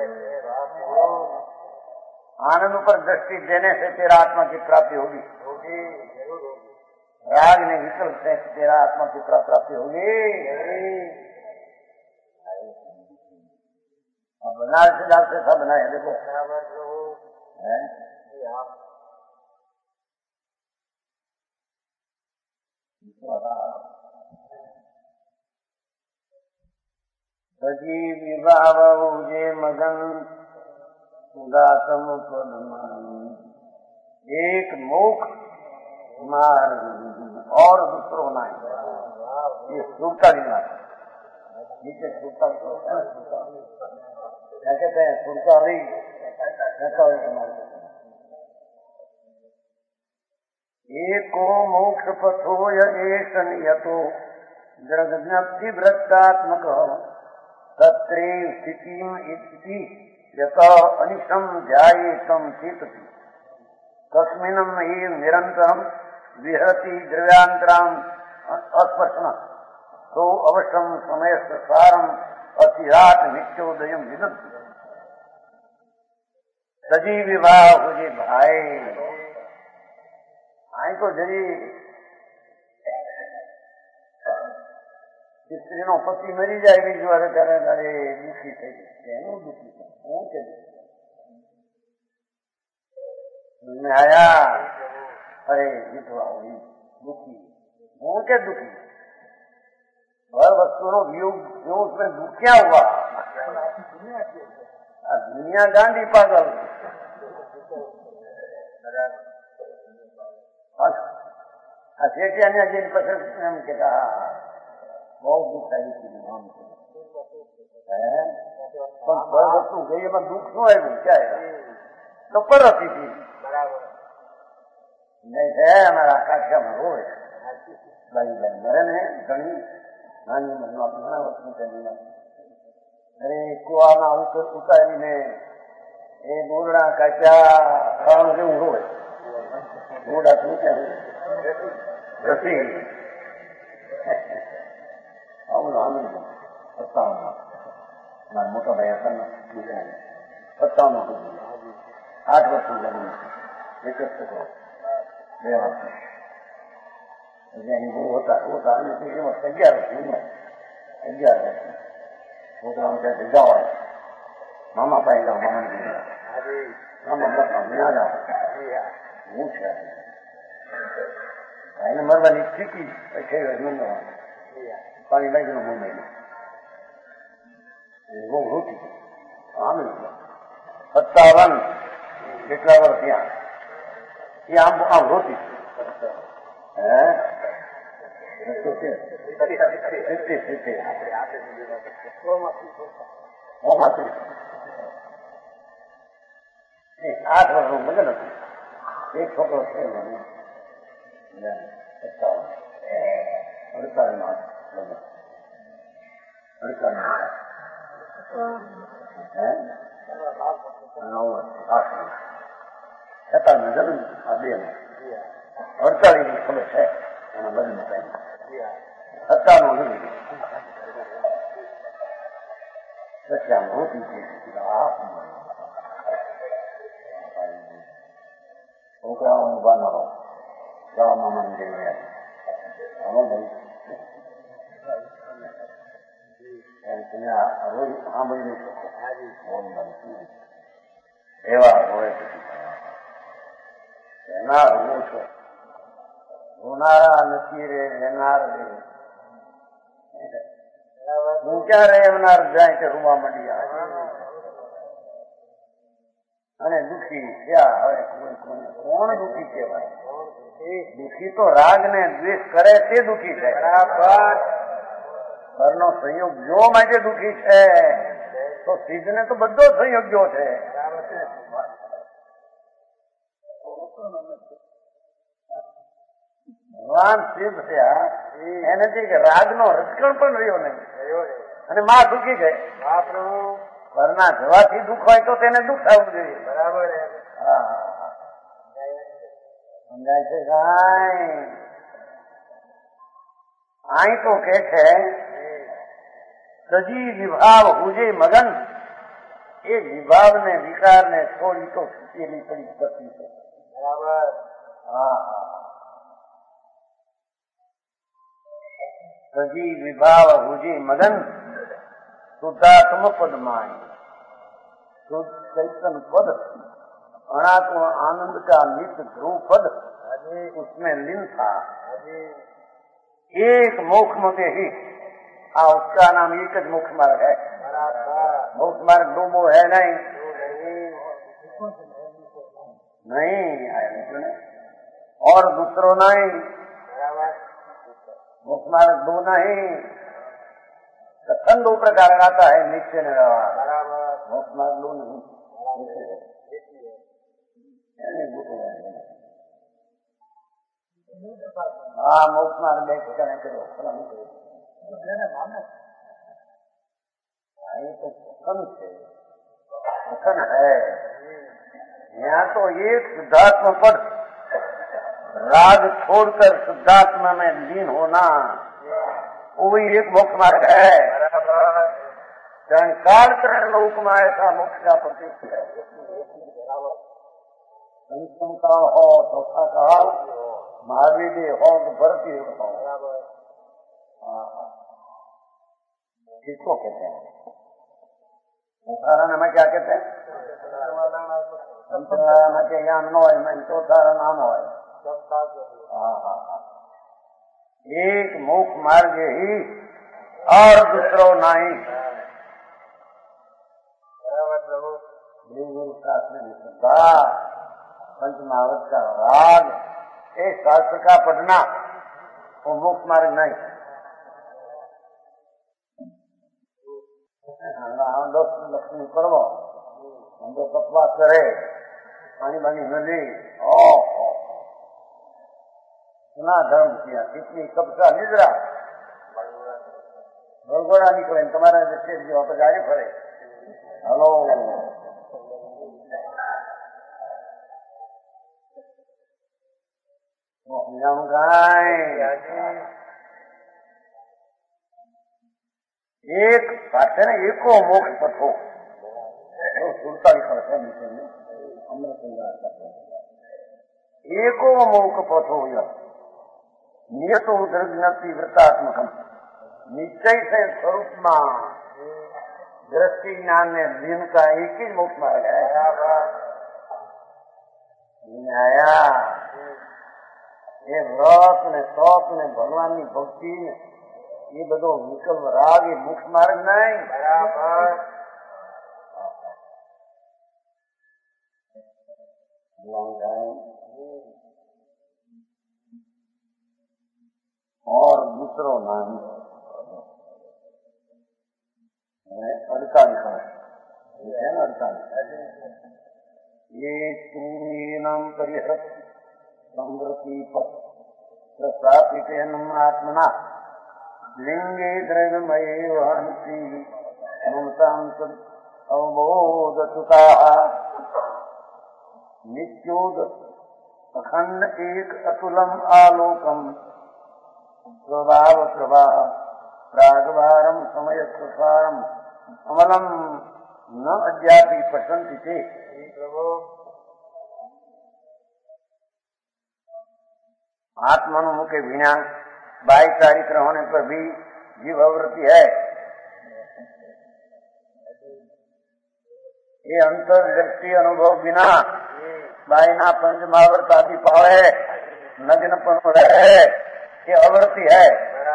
आनंद ऊपर दृष्टि देने से तेरा आत्मा की प्राप्ति होगी. राग ने विकल्प से तेरा आत्मा की प्राप्ति होगी. अब बनारस से लाभ से सब बनाए देखो सजी विवाह जे मगन सुदातम एक मोक्ष मार्ग और दूसरो नहीं. ये सुखता नहीं मार्ग नीचे सुखता क्या कहते हैं सुखता भी एको मोक्ष पथो येष नियतो जगज्ञप्ति वृत्तात्मक तत्रे स्थितिम इति यत अनिशम ध्यायेतम चेतति कस्मिन्नम हि निरंतरम विहरति द्रव्यांतराम अस्पर्शन तो अवश्यम समय सारम अतिरात नित्योदयम विदंति. सजी विवाह हो जे भाई आई तो जरी स्त्री नो पति मरी जाए बीज वाले करे अरे दुखी थे दुखी मैं आया अरे विधवा हुई दुखी हूँ क्या दुखी हर वस्तु नो वियोग जो उसमें दुख क्या हुआ दुनिया गांधी पागल શેઠિયાને જઈને પછી એમ કહેતા બહુ દુઃખ આવી ગયું પણ પર વસ્તુ ગઈ એમાં દુઃખ શું આવ્યું ક્યાં તો પર હતી બરાબર नहीं है हमारा काठियावाड़ हो भाई बहन मरे ने घनी नानी महीना घણા વર્ષની પહેલી અરે કુવાના ઉપર ઉતારીને એ દોરડા કાચ્યા ખાણ જેવું હોય દોરડા શું કે રસી આવું આનંદ સત્તાવનમાં મારા મોટા ભાઈ હતા ને સત્તાવનમાં આઠ વર્ષની જમીન એક જ છોકરો બે વર્ષ એની બહુ હતા હતા અગિયાર વર્ષની ઉંમર અગિયાર વર્ષની છોકરાઓ ત્યાં ભેગા હોય મામા પાસે જાઓ મામા મામા બાપા ના જાઓ હું છે એને મરવાની સ્થિતિ પછી પાણી લાગી ગયું મુંબઈમાં બહુ રોટી આમ સત્તાવન કેટલા વર્ષ ત્યાં એ આમ આમ રોટી હે આઠ વર્ષનું લગ્ન હતું એક છોકરો છે સત્તાવન અડતાલીસ લગ્ન અડતાલીસ સત્તાવીસ જમીન આ બે અડતાલીસ ની ખબર છે એના લગ્ન ટાઈમ સત્તાનું નથી સત્યાનું હોતી છે છોકરાઓ ઉભા ન રહો જવા મામા જઈ રહ્યા રોજ સાંભળી નહીં શકો એવા હોય એના રોવો છો રોનારા નથી રે રહેનાર રે હું ક્યારે એમનાર જાય કે રૂવા માંડી અને દુઃખી ક્યાં હવે કોઈ કોને કોણ દુઃખી કહેવાય દુઃખી તો રાગ ને દ્વેષ કરે તે દુઃખી છે ઘરનો સંયોગ જો માટે દુઃખી છે તો સિદ્ધ ને તો બધો સંયોગ્યો છે ભગવાન સિદ્ધ થયા એને કે રાગ નો રજકણ પણ રહ્યો નહીં અને માં દુઃખી છે ઘરના જવાથી દુઃખ હોય તો તેને દુઃખ આવવું જોઈએ બરાબર સમજાય છે કાંઈ અહીં તો કે છે સજી વિભાવ હુજે મગન એ વિભાવ ને વિકાર ને છોડી તો છૂટેલી પડી શકતી છે બરાબર હા સજી વિભાવ હુજે મગન शुद्धात्म पद माए शुद्ध चैतन पद अनात्म आनंद का नित्य ध्रुव पद उसमें लीन था एक मोक्ष में ही हाँ उसका नाम एक ज मोक्ष मार्ग है मोक्ष मार्ग दो मो है नहीं नहीं और दूसरों नहीं मोक्ष मार्ग दो नहीं कथन दो प्रकार का आता है निश्चय ने मोक्ष मार्ग दो नहीं हाँ मोक्ष मार्ग બે ठिकाने करो फला नहीं करो ये तो कथन से कथन है यहाँ तो एक शुद्धात्मा पद राग छोड़कर शुद्धात्मा में लीन होना वो भी एक मोक्ष मार्ग है काल करण लोक में ऐसा मोक्ष का प्रतीक है पंचम काल हो चौथा काल महावीर हो तो भरती हो किसको कहते हैं में क्या कहते हैं पंचनारायण के ज्ञान नो है मैं चौथा नाम हो एक मोक्ष मार्ग ही और दूसरो नहीं गुरु शास्त्र में श्रद्धा पंचमहावत का राग ये शास्त्र का पढ़ना वो मोक्ष मार्ग नहीं लक्ष्मी पर्व हम तो तपवास करे पानी बानी नदी ओ इतना धर्म किया, इतनी कब्जा निद्रा भगोड़ा निकले तुम्हारा जैसे जो तो गाड़ी फरे। हेलो एक बात है ना, एको मोक्ष पथो सुरता लिखा नीचे में एको मोक्ष पथो नियतो दृग्नति वृत्तात्मकम निश्चय से स्वरूप में दृष्टि ज्ञान ने दिन का एक ही मोक्ष मार्ग है। आया ये व्रत ने तप ने भगवान की भक्ति ने ये बधो विकल्प राग ये मोक्ष मार्ग नहीं। बराबर और दूसरो नाम अड़तालीस है ना, अड़तालीस ये तूनाम परिहृत संवृत्ति प्रसापितेन आत्मना लिंगे द्रव्यमये वहन्ति ममतां अवबोधसुता नित्योद अखंड एक अतुलम आलोकम स्वभाव प्रवाह प्रागवारम समय प्रसारम अमलम न अद्यापि पसंति थे। आत्मानुभव के बिना बाह्य चारित्र होने पर भी जीव अवृत्ति है। ये अंतर दृष्टि अनुभव बिना बाह्यना पंचमावर्त आदि पावे नग्नपन रहे, ये अवृत्ति है।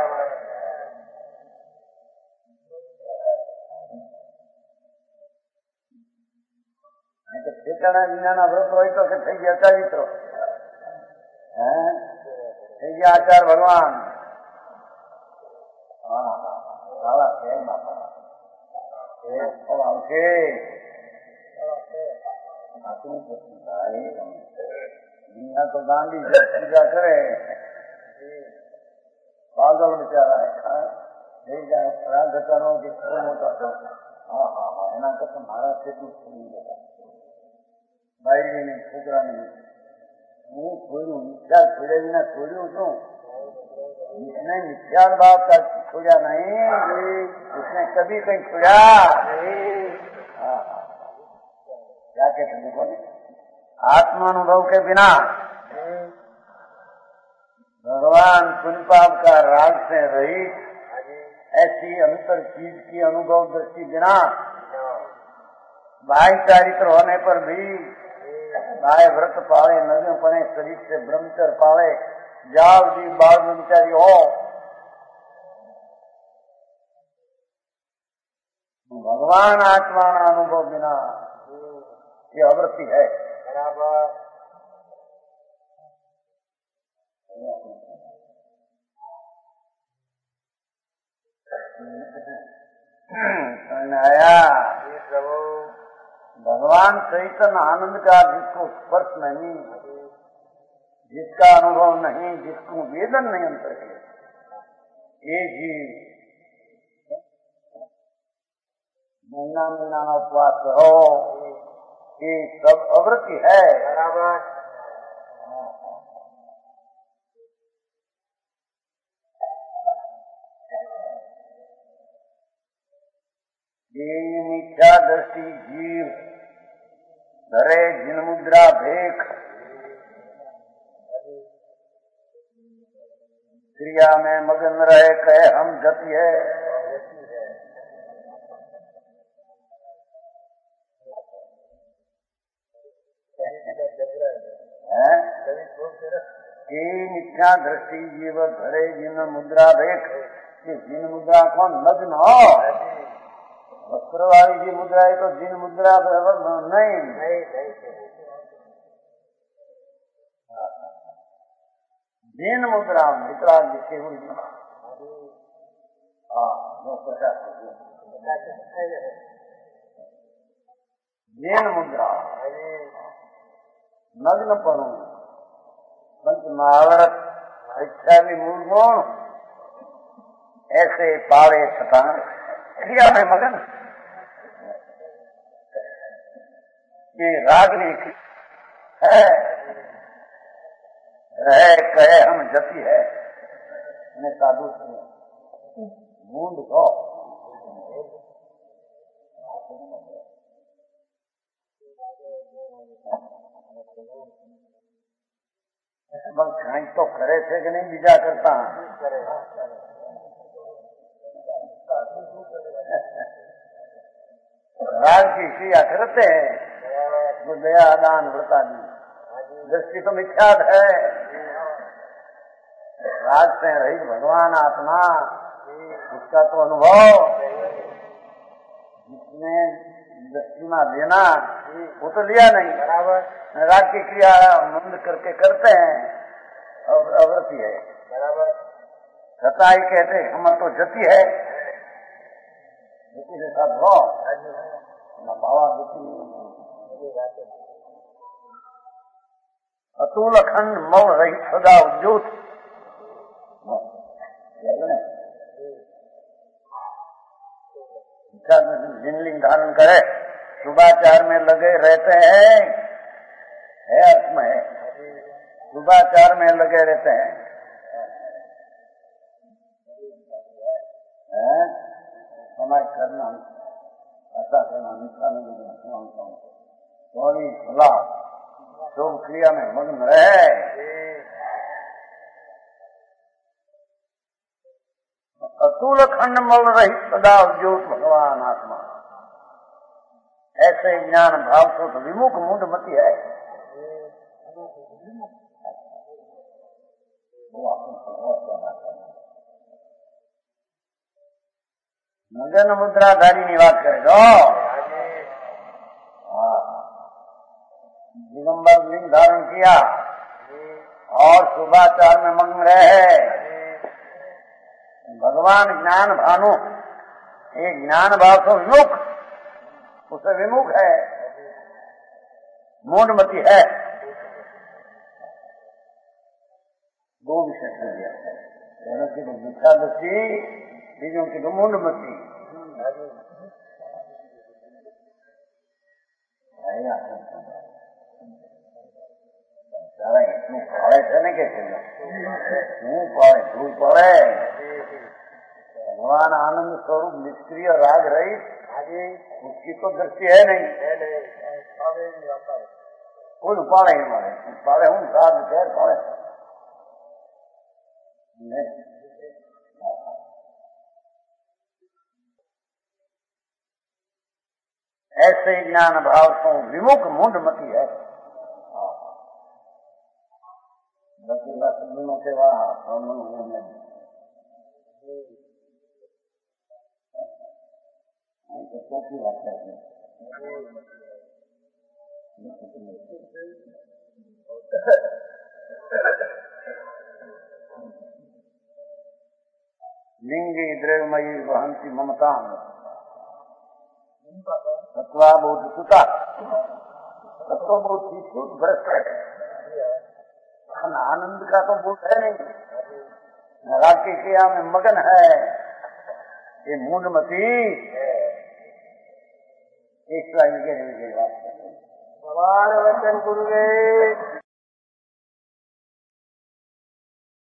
ठेकाना विना व्रत हो तो થઈ ગયા ચારિત્રો થઈ ગયા આચાર ભગવાન। હા હા કેમ બાપા આવશે दुनिया तो गांधी पूजा करे पागल बेचारा है राजकारों के मोटा हाँ हाँ हाँ एना करता मारा से भाई ने छोकरा ने હું છોડ્યું મિથ્યા છોડ્યા વિના છોડ્યું શું? जिसने मिथ्या भाव का छोड़ा नहीं, उसने कभी कहीं छोड़ा नहीं। क्या कहते हैं देखो, आत्मानुभव के बिना भगवान पुण्य पाप का राग से रहित ऐसी अंतर चीज की अनुभव दृष्टि बिना बाह्य चारित्र होने पर भी बाह्य व्रत पाले नजर पड़े शरीर से ब्रह्मचर्य पाले जाल जी बाल ब्रह्मचारी हो, भगवान आत्मा अनुभव बिना ये अवृत्ति है। बराबर आया भगवान चैतन्य आनंद का जिसको स्पर्श नहीं, जिसका अनुभव नहीं, जिसको वेदन नहीं अंतर है, ये जीव महीना महीना उपवास करो, ये सब अवृत्ति है। बराबर ये मिथ्या दृष्टि जीव धरे जिन मुद्रा भेख क्रिया में मगन रहे कहे हम गति है। ये मिथ्या दृष्टि जीव धरे जिन मुद्रा देख, जिन मुद्रा को नग्न हो, वस्त्र वाली जी मुद्रा है तो जिन मुद्रा नहीं, नहीं, नहीं। जिन मुद्रा मुद्रा जिसके हुई जिन मुद्रा नग्न पनु पंच महावरत इच्छा भी मूल गुण ऐसे पावे छता क्रिया में मगन। ये रागनी है, रहे कहे हम जति है, मैं साधु बूंद को कहीं तो करे थे कि नहीं बीजा करता राग की क्रिया करते हैं जो दया दान व्रता दी दृष्टि तो मिथ्यात है। राग से रहित भगवान आत्मा उसका तो अनुभव जिसने दृष्टि में लेना वो तो लिया नहीं। बराबर राग की क्रिया मंद करके करते हैं और अवृत्ति है। बराबर सताई कहते हम तो जति है, जति के साथ हो भावा अतुल अखंड मौन रहित सदा उद्योत जिनलिंग धारण करे शुभाचार में लगे रहते हैं, है अर्थ में है शुभाचार में लगे रहते हैं, है? समय करना ऐसा करना निष्ठा नहीं देना थोड़ी सलाह शुभ क्रिया में मग्न रहे। अतुल खंड मल रही सदा ज्योत भगवान आत्मा ऐसे ज्ञान भाव को तो विमुख मूड मती है। मगन मुद्राधारी की बात करेगा दिगंबर लिंग धारण किया और शुभाचार में मग्न रहे। भगवान ज्ञान भानु ये ज्ञान भाव तो विमुख उसे विमुख है, मूढ़मती है। दो विषय हो गया, दोनों की तो मिथ्या दृष्टि, बीजों की तो मूढ़मती। सारा इतने पड़े थे न कैसे तू पड़े तू पड़े भगवान आनंद स्वरूप निष्क्रिय राग रहित उसकी तो दृष्टि है नहीं, कोई उपाड़े ही मारे पाड़े हूँ साध खैर पाड़े ऐसे ज्ञान भाव तो विमुख मूढ़मती है। के तो की बात है लिंगी द्रव्यमयी वहंती ममता तत्वाबोध सुता तत्वबोध की शुद्ध भ्रष्ट है। आनंद का तो बोध है नहीं, राग की क्रिया में मगन है। ये मूढ़मती एक बात भगवान वचन गुरुवे